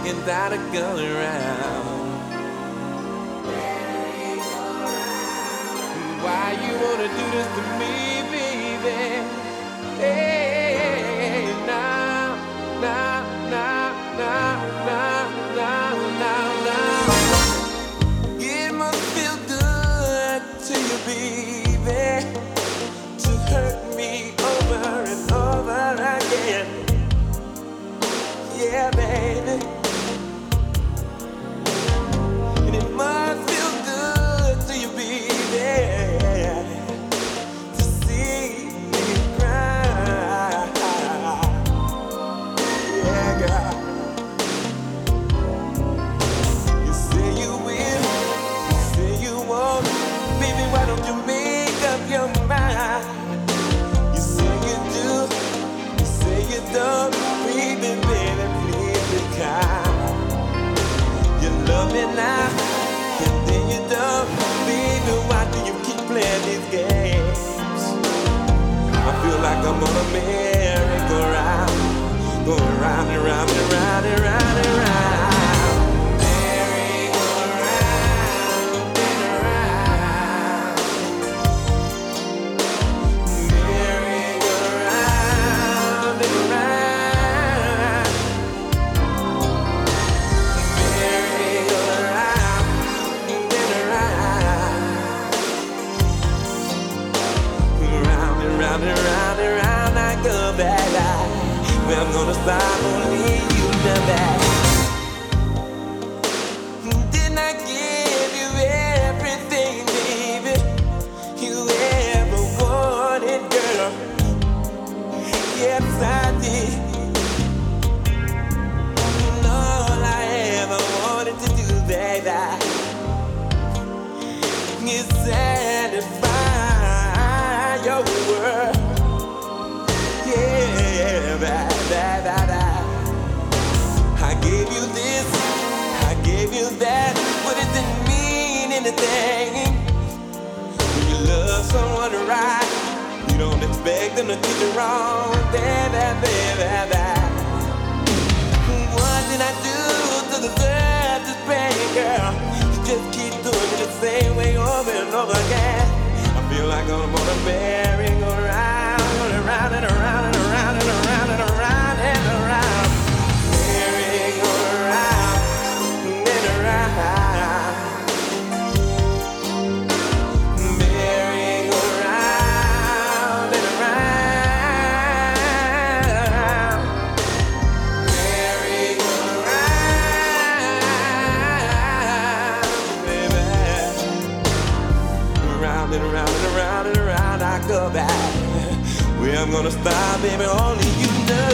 and that I go around. Why you wanna do this to me, baby? Hey, now, now, now, now, now, now, now, now. It must feel good to you, baby, to hurt me over and over again. Yeah, baby. And it must feel good to you, baby, to see me cry. Yeah, girl. You say you will, you say you won't. Baby, why don't you make up your mind? You say you do, you say you don't. Baby, baby, please be kind. You love me now, and then you don't. Baby, why do you keep playing these games? I feel like I'm on a merry-go-round, going round and round and round and round and round. Merry-go-round and around. Merry-go-round and around. Merry-go-round and around. Round and round and round and round I go, baby. Where I'm gonna stop, only you know that. Didn't I give you everything, baby, you ever wanted, girl? Yes, I did. And all I ever wanted to do, baby, is satisfy your world. Yeah, baby. I gave you this, I gave you that, but it didn't mean anything. When you love someone right, you don't expect them to do you wrong, baby. What did I do to deserve this pain, girl? You just keep doing it the same way over and over again. I feel like I'm on a merry-go-round, going around and around and around and around and around and around. Merry-go-round and around. Merry-go-round and around. Merry-go-round, baby. Round and around and around and around I go back. Where I'm gonna stop, baby, only you know.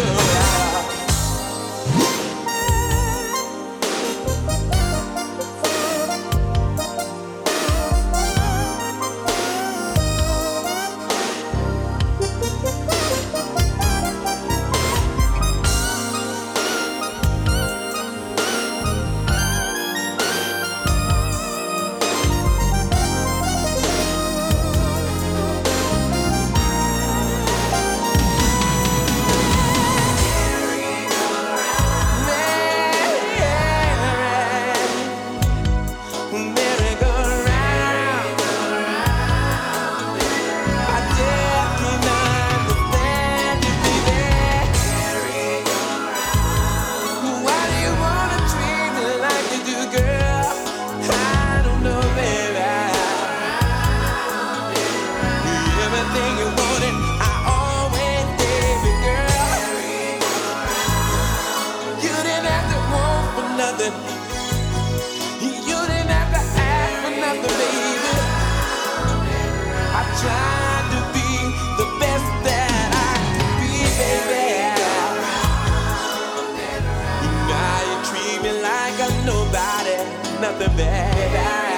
Nothing, baby.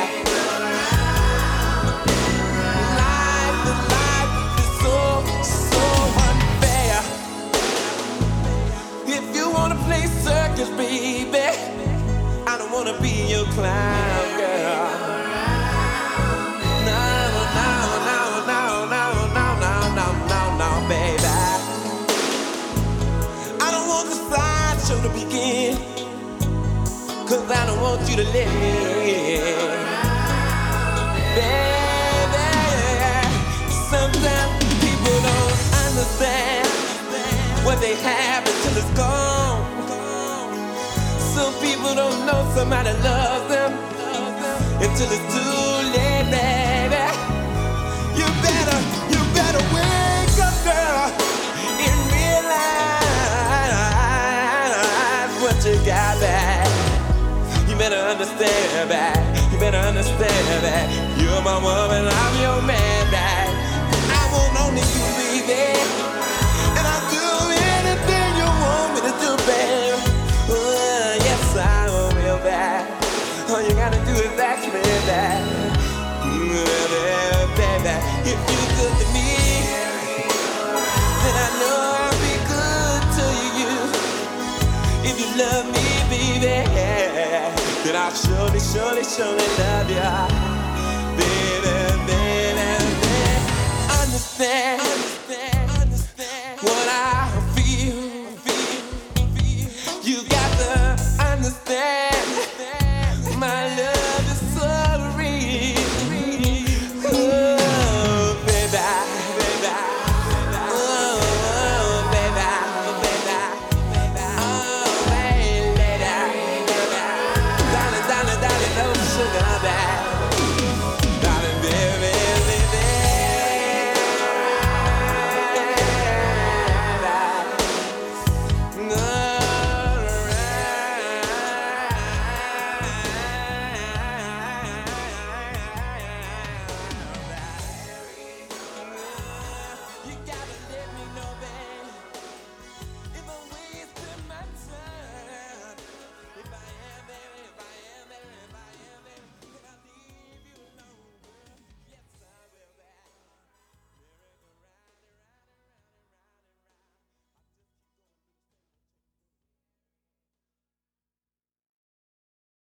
Life is so unfair. If you wanna play circus, baby, I don't wanna be your clown, girl. No, no, no, no, no, no, no, no, no, no, baby. I don't want the sideshow to begin. want you to let me in. Baby, sometimes people don't understand what they have until it's gone. Some people don't know somebody loves them until it's too late, baby. You better wake up, girl, and realize what you got back. You better understand that. You better understand that. You're my woman, I'm your man, that I want only you, baby. And I'll do anything you want me to do, baby. Yes, I will, baby. All you gotta do is ask me that. Baby, if you're good to me, then I know I'll be good to you. If you love me, baby, then I'll surely, surely, surely love you. Baby, baby, baby, understand.